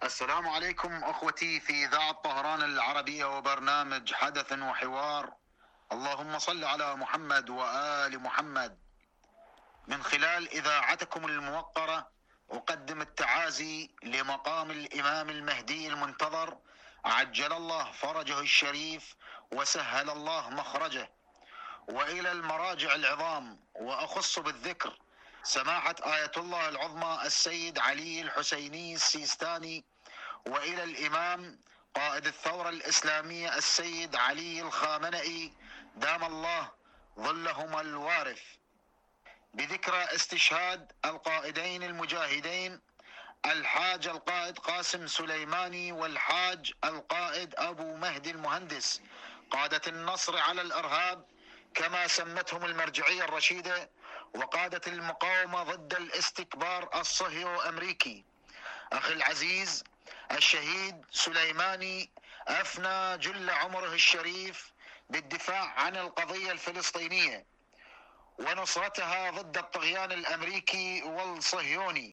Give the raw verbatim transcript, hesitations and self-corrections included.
السلام عليكم أخوتي في إذاعة طهران العربية وبرنامج حدث وحوار. اللهم صل على محمد وآل محمد. من خلال إذاعتكم الموقرة أقدم التعازي لمقام الإمام المهدي المنتظر، عجل الله فرجه الشريف وسهل الله مخرجه، وإلى المراجع العظام، وأخص بالذكر سماحة آية الله العظمى السيد علي الحسيني السيستاني، وإلى الإمام قائد الثورة الإسلامية السيد علي الخامنئي دام الله ظلهما الوارث، بذكرى استشهاد القائدين المجاهدين الحاج القائد قاسم سليماني والحاج القائد أبو مهدي المهندس، قادة النصر على الإرهاب كما سمتهم المرجعية الرشيدة، وقادة المقاومة ضد الاستكبار الصهيوني أمريكي. أخي العزيز الشهيد سليماني أفنى جل عمره الشريف بالدفاع عن القضية الفلسطينية ونصرتها ضد الطغيان الأمريكي والصهيوني.